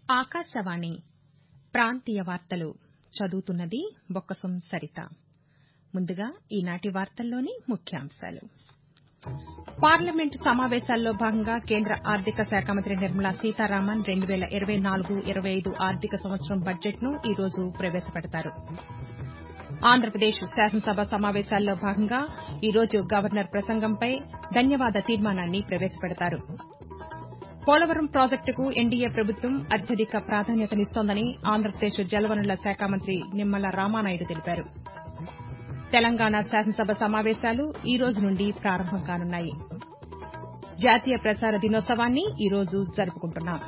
ఆకాశవాణి ప్రాంతీయ వార్తలు చదువుతున్నది బొక్కసం సరిత. ముందుగా ఈనాటి వార్తల్లోని ముఖ్యాంశాలు. పార్లమెంటు సమావేశాల్లో భాగంగా కేంద్ర ఆర్థిక శాఖ మంత్రి నిర్మలా సీతారామన్ 2024-25 ఆర్థిక సంవత్సరం బడ్జెట్ను ఈ రోజు ప్రవేశపెడతారు. ఆంధ్రప్రదేశ్ శాసనసభ సమావేశాల్లో భాగంగా ఈ రోజు గవర్నర్ ప్రసంగంపై ధన్యవాద తీర్మానాన్ని ప్రవేశపెడతారు. పోలవరం ప్రాజెక్టుకు ఎన్డీఏ ప్రభుత్వం అత్యధిక ప్రాధాన్యతనిస్తోందని ఆంధ్రప్రదేశ్ జలవనరుల శాఖ మంత్రి నిమ్మల రామానాయుడు తెలిపారు. తెలంగాణ శాసనసభ సమావేశాలు ఈ రోజు నుండి ప్రారంభం కానున్నాయి. జాతీయ ప్రసార దినోత్సవాన్ని ఈ రోజు జరుపుకుంటున్నాం.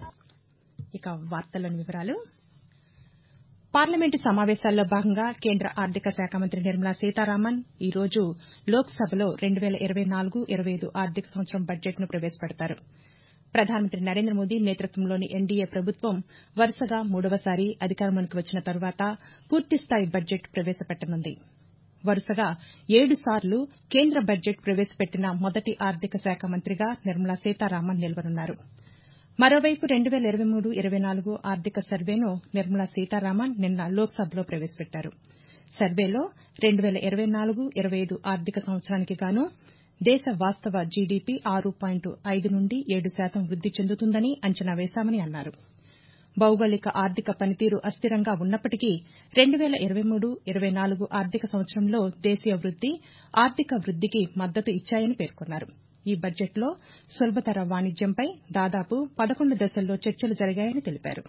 పార్లమెంటు సమావేశాల్లో భాగంగా కేంద్ర ఆర్థిక శాఖ మంత్రి నిర్మలా సీతారామన్ ఈ రోజు లోక్సభలో 2024-25 ఆర్థిక సంవత్సరం బడ్జెట్ను ప్రవేశపెడతారు. ప్రధానమంత్రి నరేంద్ర మోదీ నేతృత్వంలోని ఎన్డీఏ ప్రభుత్వం వరుసగా మూడవసారి అధికారంలోకి వచ్చిన తరువాత పూర్తిస్థాయి బడ్జెట్ ప్రవేశపెట్టనుంది. వరుసగా 7 సార్లు కేంద్ర బడ్జెట్ ప్రవేశపెట్టిన మొదటి ఆర్థిక శాఖ మంత్రిగా నిర్మలా సీతారామన్ నిలవనున్నారు. మరోవైపు 2023-24 ఆర్థిక సర్వేను నిర్మలా సీతారామన్ నిన్న లోక్సభలో ప్రవేశపెట్టారు. సర్వేలో 2024-25 ఆర్థిక సంవత్సరానికి గాను దేశ వాస్తవ జీడీపీ 6.5 నుండి 7% వృద్ది చెందుతుందని అంచనా వేశామని అన్నారు. భౌగోళిక ఆర్థిక పనితీరు అస్థిరంగా ఉన్నప్పటికీ 2023-24 ఆర్థిక సంవత్సరంలో దేశీయ వృద్ది, ఆర్థిక వృద్దికి మద్దతు ఇచ్చాయని పేర్కొన్నారు. ఈ బడ్జెట్లో సులభతర వాణిజ్యంపై దాదాపు 11 దశల్లో చర్చలు జరిగాయని తెలిపారు.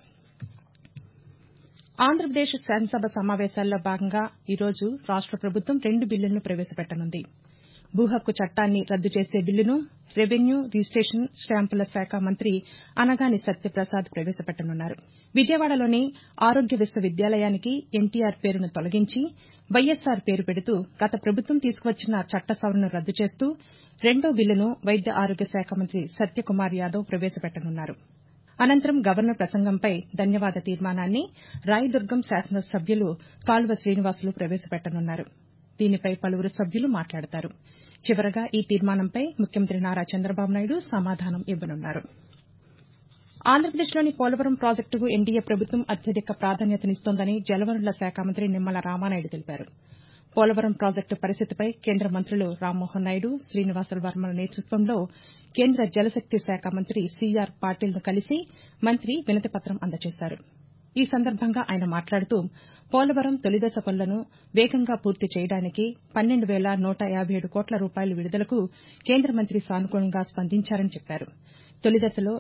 ఆంధ్రప్రదేశ్ శాసనసభ సమావేశాల్లో భాగంగా ఈ రోజు రాష్ట ప్రభుత్వం 2 బిల్లులను ప్రవేశపెట్టనుంది. భూ హక్కు చట్టాన్ని రద్దు చేసే బిల్లును రెవెన్యూ, రిజిస్టేషన్, స్టాంపుల శాఖ మంత్రి అనగాని సత్యప్రసాద్ ప్రవేశపెట్టనున్నారు. విజయవాడలోని ఆరోగ్య విశ్వవిద్యాలయానికి ఎన్టీఆర్ పేరును తొలగించి వైఎస్సార్ పేరు పెడుతూ గత ప్రభుత్వం తీసుకువచ్చిన చట్ట సవరణను రద్దు చేస్తూ రెండో బిల్లును వైద్య ఆరోగ్య శాఖ మంత్రి సత్యకుమార్ యాదవ్ ప్రవేశపెట్టనున్నారు. అనంతరం గవర్నర్ ప్రసంగంపై ధన్యవాద తీర్మానాన్ని రాయదుర్గం శాసనసభ్యులు కాలువ శ్రీనివాసులు ప్రవేశపెట్టనున్నారు. దీనిపై పలువురు సభ్యులు మాట్లాడతారు. చివరగా ఈ తీర్మానంపై ముఖ్యమంత్రి నారా చంద్రబాబు నాయుడు సమాధానం ఇవ్వనున్నారు. ఆంధ్రప్రదేశ్లోని పోలవరం ప్రాజెక్టుకు ఎన్డీఏ ప్రభుత్వం అత్యధిక ప్రాధాన్యతనిస్తోందని జలవనరుల శాఖ మంత్రి నిమ్మల రామానాయుడు తెలిపారు. పోలవరం ప్రాజెక్టు పరిస్థితిపై కేంద్ర మంత్రులు రామ్మోహన్ నాయుడు, శ్రీనివాసుల వర్మల నేతృత్వంలో కేంద్ర జలశక్తి శాఖ మంత్రి సీఆర్ పాటిల్ను కలిసి మంత్రి వినతిపత్రం అందజేశారు. ఈ సందర్భంగా ఆయన మాట్లాడుతూ పోలవరం తొలిదశ పనులను వేగంగా పూర్తి చేయడానికి 12,157 కోట్ల రూపాయల విడుదలకు కేంద్ర మంత్రి సానుకూలంగా స్పందించారని చెప్పారు. తొలిదశలో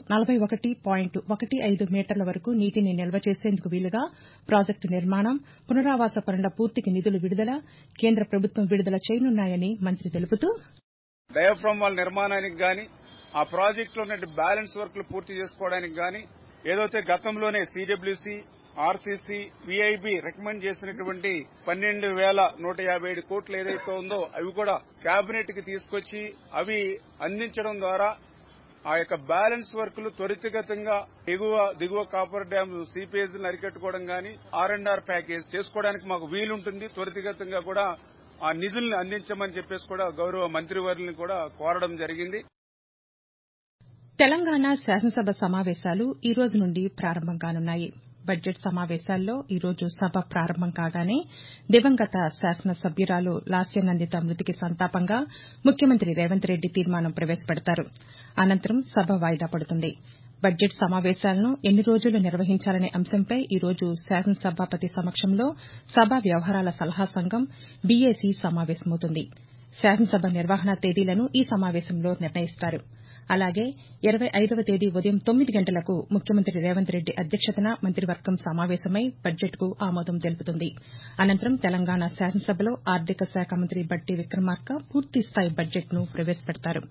41.15 మీటర్ల వరకు నీటిని నిల్వ చేసేందుకు వీలుగా ప్రాజెక్టు నిర్మాణం, పునరావాస పనుల పూర్తికి నిధులు విడుదల కేంద్ర ప్రభుత్వం విడుదల చేయనున్నాయని మంత్రి తెలుపుతూ డయాఫ్రామ్ వాల్ నిర్మాణానికి గాని, ఆ ప్రాజెక్టులో ఉన్న బ్యాలెన్స్ వర్క్లు పూర్తి చేసుకోవడానికి గాని ఏదైతే గతంలోనే సిడబ్ల్యూసీ, ఆర్సీసీ, పీఐబీ రికమెండ్ చేసినటువంటి 12,157 కోట్లు ఏదైతే ఉందో అవి కూడా కేబినెట్ కి తీసుకొచ్చి అవి అందించడం ద్వారా ఆ యొక్క బ్యాలెన్స్ వర్క్లు త్వరితగతంగా దిగువ కాపర్ డ్యామ్ సీపేజీలను అరికట్టుకోవడం గాని R&R ప్యాకేజ్ చేసుకోవడానికి మాకు వీలుంటుంది. త్వరితగతంగా కూడా ఆ నిధుల్ని అందించమని చెప్పేసి కూడా గౌరవ మంత్రివర్యులను కూడా కోరడం జరిగింది. తెలంగాణ శాసనసభ సమావేశాలు ఈ రోజు నుండి ప్రారంభం కానున్నాయి. బడ్జెట్ సమావేశాల్లో ఈ రోజు సభ ప్రారంభం కాగానే దివంగత శాసనసభ్యురాలు లాస్యనందిత మృతికి సంతాపంగా ముఖ్యమంత్రి రేవంత్ రెడ్డి తీర్మానం ప్రవేశపెడతారు. అనంతరం సభ వాయిదా పడుతుంది. బడ్జెట్ సమావేశాలను ఎన్ని రోజులు నిర్వహించాలనే అంశంపై ఈ రోజు శాసనసభాపతి సమక్షంలో సభా వ్యవహారాల సలహా సంఘం బీఏసీ సమావేశమవుతుంది. శాసనసభ నిర్వహణ తేదీలను ఈ సమావేశంలో నిర్ణయిస్తారు. అలాగే 25వ తేదీ ఉదయం 9 గంటలకు ముఖ్యమంత్రి రేవంత్ రెడ్డి అధ్యక్షతన మంత్రివర్గం సమావేశమై బడ్జెట్కు ఆమోదం తెలుపుతుంది. అనంతరం తెలంగాణ శాసనసభలో ఆర్థిక శాఖ మంత్రి బట్టి విక్రమార్క పూర్తిస్థాయి బడ్జెట్ను ప్రవేశపెడతారు.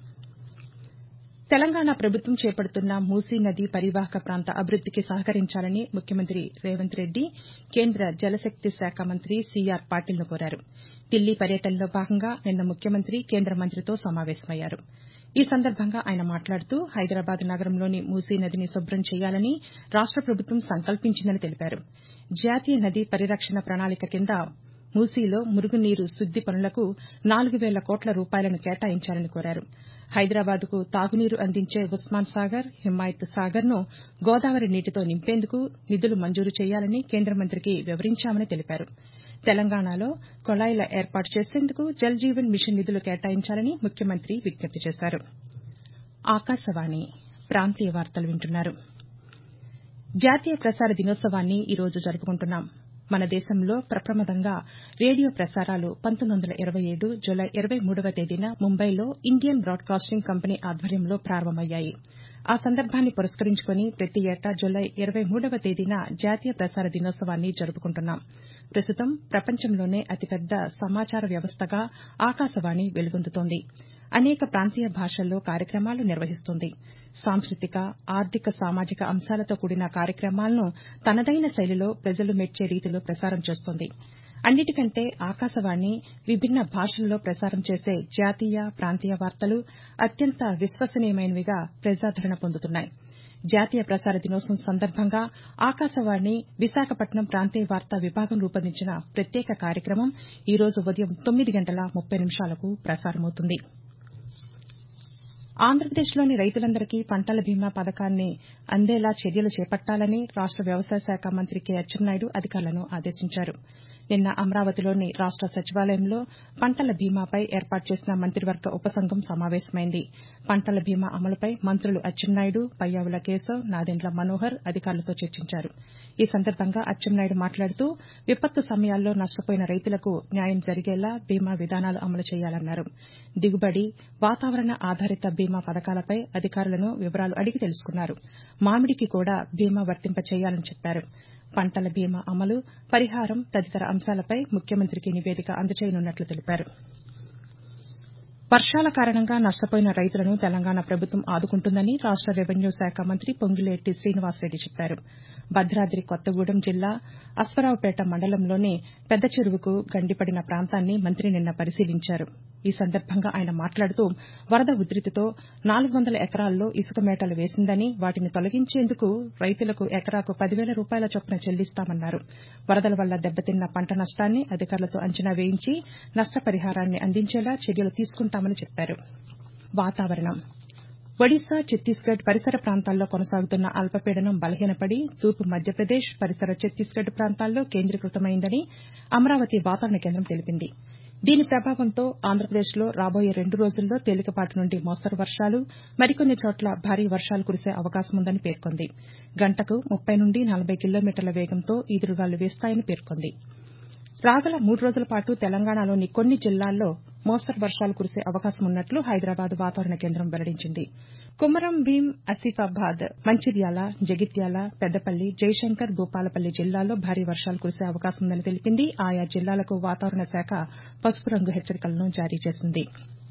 తెలంగాణ ప్రభుత్వం చేపడుతున్న మూసీ నదీ పరివాహక ప్రాంత అభివృద్దికి సహకరించాలని ముఖ్యమంత్రి రేవంత్ రెడ్డి కేంద్ర జలశక్తి శాఖ మంత్రి సీఆర్ పాటిల్ను కోరారు. ఢిల్లీ పర్యటనలో భాగంగా నిన్న ముఖ్యమంత్రి కేంద్ర మంత్రితో సమావేశమయ్యారు. ఈ సందర్భంగా ఆయన మాట్లాడుతూ హైదరాబాద్ నగరంలోని మూసీ నదిని శుభ్రం చేయాలని రాష్ట ప్రభుత్వం సంకల్పించిందని తెలిపారు. జాతీయ నదీ పరిరక్షణ ప్రణాళిక కింద మూసీలో మురుగునీరు శుద్ది పనులకు 4,000 కోట్ల రూపాయలను కేటాయించాలని కోరారు. హైదరాబాద్కు తాగునీరు అందించే ఉస్మాన్ సాగర్, హిమాయత్ సాగర్ను గోదావరి నీటితో నింపేందుకు నిధులు మంజూరు చేయాలని కేంద్ర మంత్రికి వివరించామని తెలిపారు. తెలంగాణలో కొళాయిల ఏర్పాటు చేసేందుకు జల్ జీవన్ మిషన్ నిధులు కేటాయించాలని ముఖ్యమంత్రి విజ్ఞప్తి చేశారు. ఆకాశవాణి ప్రాంతీయ వార్తలు వింటున్నారు. జాతీయ ప్రసార దినోత్సవాన్ని ఈరోజు జరుపుకుంటున్నాం. మన దేశంలో ప్రప్రథమంగా రేడియో ప్రసారాలు 1927 జులై 23వ తేదీన ముంబైలో ఇండియన్ బ్రాడ్కాస్టింగ్ కంపెనీ ఆధ్వర్యంలో ప్రారంభమయ్యాయి. ఆ సందర్భాన్ని పురస్కరించుకుని ప్రతి ఏటా జులై 23వ తేదీన జాతీయ ప్రసార దినోత్సవాన్ని జరుపుకుంటున్నాం. ప్రస్తుతం ప్రపంచంలోనే అతిపెద్ద సమాచార వ్యవస్థగా ఆకాశవాణి వెలుగొందుతోంది. అనేక ప్రాంతీయ భాషల్లో కార్యక్రమాలు నిర్వహిస్తుంది. సాంస్కృతిక, ఆర్థిక, సామాజిక అంశాలతో కూడిన కార్యక్రమాలను తనదైన శైలిలో ప్రజలు మెచ్చే రీతిలో ప్రసారం చేస్తోంది. అన్నిటికంటే ఆకాశవాణి విభిన్న భాషల్లో ప్రసారం చేసే జాతీయ, ప్రాంతీయ వార్తలు అత్యంత విశ్వసనీయమైనవిగా ప్రజాదరణ పొందుతున్నాయి. జాతీయ ప్రసార దినోత్సవం సందర్భంగా ఆకాశవాణి విశాఖపట్నం ప్రాంతీయ వార్తా విభాగం రూపొందించిన ప్రత్యేక కార్యక్రమం ఈ రోజు ఉదయం 9:30 ప్రసారమవుతుంది. ఆంధ్రప్రదేశ్లోని రైతులందరికీ పంటల బీమా పథకాన్ని అందేలా చర్యలు చేపట్టాలని రాష్ట వ్యవసాయ శాఖ మంత్రి కె అచ్చెన్నాయుడు అధికారులను ఆదేశించారు. నిన్న అమరావతిలోని రాష్ట సచివాలయంలో పంటల బీమాపై ఏర్పాటు చేసిన మంత్రివర్గ ఉపసంఘం సమావేశమైంది. పంటల బీమా అమలుపై మంత్రులు అచ్చెన్నాయుడు, పయ్యావుల కేశవ్, నాదెండ్ల మనోహర్ అధికారులతో చర్చించారు. ఈ సందర్భంగా అచ్చెన్నాయుడు మాట్లాడుతూ విపత్తు సమయాల్లో నష్టపోయిన రైతులకు న్యాయం జరిగేలా బీమా విధానాలు అమలు చేయాలన్నారు. దిగుబడి, వాతావరణ ఆధారిత బీమా పథకాలపై అధికారులను వివరాలు అడిగి తెలుసుకున్నారు. మామిడికి కూడా బీమా వర్తింప చేయాలని చెప్పారు. పంటల బీమా అమలు, పరిహారం తదితర అంశాలపై ముఖ్యమంత్రికి నివేదిక అందజేయనున్నట్లు తెలిపారు. వర్షాల కారణంగా నష్టపోయిన రైతులను తెలంగాణ ప్రభుత్వం ఆదుకుంటుందని రాష్ట రెవెన్యూ శాఖ మంత్రి పొంగులేటి శ్రీనివాసరెడ్డి చెప్పారు. భద్రాద్రి కొత్తగూడెం జిల్లా అశ్వారావుపేట మండలంలోని పెద్ద చెరువుకు గండిపడిన ప్రాంతాన్ని మంత్రి నిన్న పరిశీలించారు. ఈ సందర్భంగా ఆయన మాట్లాడుతూ వరద ఉధృతితో 400 ఎకరాల్లో ఇసుక మేటలు వేసిందని, వాటిని తొలగించేందుకు రైతులకు ఎకరాకు 10,000 రూపాయల చొప్పున చెల్లిస్తామన్నారు. వరదల వల్ల దెబ్బతిన్న పంట నష్టాన్ని అధికారులతో అంచనా వేయించి నష్టపరిహారాన్ని అందించేలా చర్యలు తీసుకుంటామని చెప్పారు. వాతావరణం ఒడిశా, ఛత్తీస్గఢ్ పరిసర ప్రాంతాల్లో కొనసాగుతున్న అల్పపీడనం బలహీనపడి తూర్పు మధ్యప్రదేశ్, పరిసర ఛత్తీస్గఢ్ ప్రాంతాల్లో కేంద్రీకృతమైందని అమరావతి వాతావరణ కేంద్రం తెలిపింది. దీని ప్రభావంతో ఆంధ్రప్రదేశ్లో రాబోయే 2 రోజుల్లో తేలికపాటి నుండి మోస్తరు వర్షాలు, మరికొన్ని చోట్ల భారీ వర్షాలు కురిసే అవకాశముందని పేర్కొంది. గంటకు 30 నుండి 40 కిలోమీటర్ల వేగంతో ఈదురుగాలు వీస్తాయని పేర్కొంది. రాగల 3 రోజుల పాటు తెలంగాణలోని కొన్ని జిల్లాల్లో మోస్తరు వర్షాలు కురిసే అవకాశం ఉన్నట్లు హైదరాబాద్ వాతావరణ కేంద్రం వెల్లడించింది. కుమరం భీం, ఆసిఫాబాద్, మంచిర్యాల, జగిత్యాల, పెద్దపల్లి, జయశంకర్, భూపాలపల్లి జిల్లాల్లో భారీ వర్షాలు కురిసే అవకాశం ఉందని తెలిపింది. ఆయా జిల్లాలకు వాతావరణ శాఖ పసుపు రంగు హెచ్చరికలను జారీ చేసింది.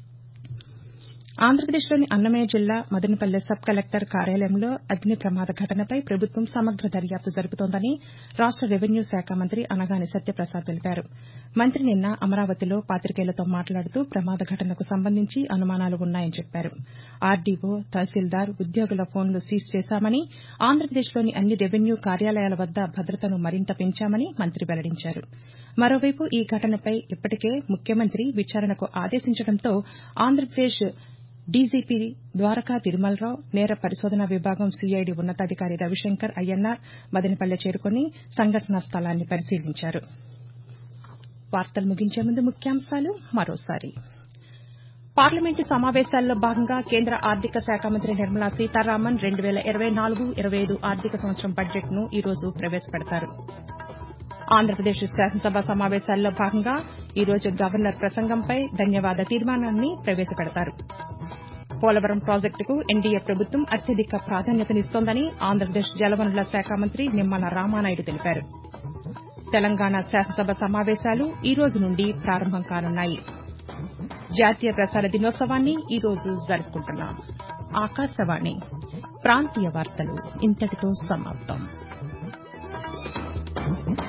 ఆంధ్రప్రదేశ్లోని అన్నమయ్య జిల్లా మదనపల్లె సబ్ కలెక్టర్ కార్యాలయంలో అగ్ని ప్రమాద ఘటనపై ప్రభుత్వం సమగ్ర దర్యాప్తు జరుపుతోందని రాష్ట రెవెన్యూ శాఖ మంత్రి అనగాని సత్యప్రసాద్ తెలిపారు. మంత్రి నిన్న అమరావతిలో పాతికేయులతో మాట్లాడుతూ ప్రమాద ఘటనకు సంబంధించి అనుమానాలు ఉన్నాయని చెప్పారు. ఆర్డీఓ, తహసీల్దార్, ఉద్యోగుల ఫోన్లు సీజ్ చేశామని, ఆంధ్రప్రదేశ్లోని అన్ని రెవెన్యూ కార్యాలయాల వద్ద భద్రతను మరింత పెంచామని మంత్రి వెల్లడించారు. మరోవైపు ఈ ఘటనపై ఇప్పటికే ముఖ్యమంత్రి విచారణకు ఆదేశించడంతో ఆంధ్రప్రదేశ్ డీజీపీ ద్వారకా తిరుమలరావు, నేర పరిశోధనా విభాగం సీఐడీ ఉన్నతాధికారి రవిశంకర్ అయ్యన్నార్ మదనపల్లె చేరుకుని సంఘటనా స్థలాన్ని పరిశీలించారు. వార్తలు ముగించే ముందు ముఖ్యాంశాలు మరోసారి. పార్లమెంటు సమావేశాల్లో భాగంగా కేంద్ర ఆర్థిక శాఖ మంత్రి నిర్మలా సీతారామన్ 2024-25 ఆర్థిక సంవత్సరం బడ్జెట్ను ఈ రోజు ప్రవేశపెడతారు. ఆంధ్రప్రదేశ్ శాసనసభ సమావేశాల్లో భాగంగా ఈ రోజు గవర్నర్ ప్రసంగంపై ధన్యవాద తీర్మానాన్ని ప్రవేశపెడతారు. పోలవరం ప్రాజెక్టుకు ఎన్డీఏ ప్రభుత్వం అత్యధిక ప్రాధాన్యతనిస్తోందని ఆంధ్రప్రదేశ్ జలవనరుల శాఖ మంత్రి నిమ్మల రామానాయుడు తెలిపారు. తెలంగాణ శాసనసభ సమావేశాలు ఈ రోజు నుండి ప్రారంభం కానున్నాయి. జాతీయ ప్రసార దినోత్సవాన్ని ఈ రోజు జరుపుకుంటున్నాం. ఆకాశవాణి ప్రాంతీయ వార్తలు ఇంతటితో సమాప్తం.